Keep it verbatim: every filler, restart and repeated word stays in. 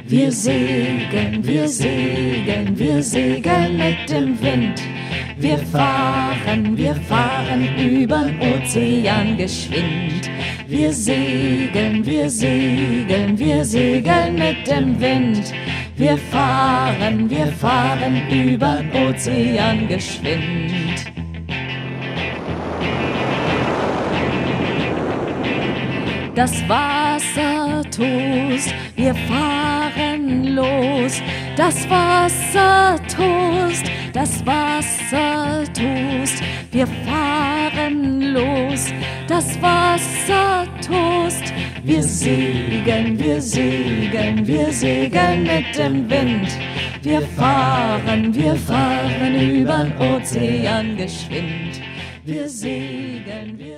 Wir segeln, wir segeln, wir segeln mit dem Wind. Wir fahren, wir fahren übern Ozean geschwind. Wir segeln, wir segeln, wir segeln mit dem Wind. Wir fahren, wir fahren übern Ozean geschwind. Das Wasser tost, wir fahren los. Das Wasser tost, das Wasser tost, wir fahren los. Das Wasser tost, wir segeln, wir segeln, wir segeln mit dem Wind. Wir fahren, wir fahren übern Ozean geschwind. Wir segeln, wir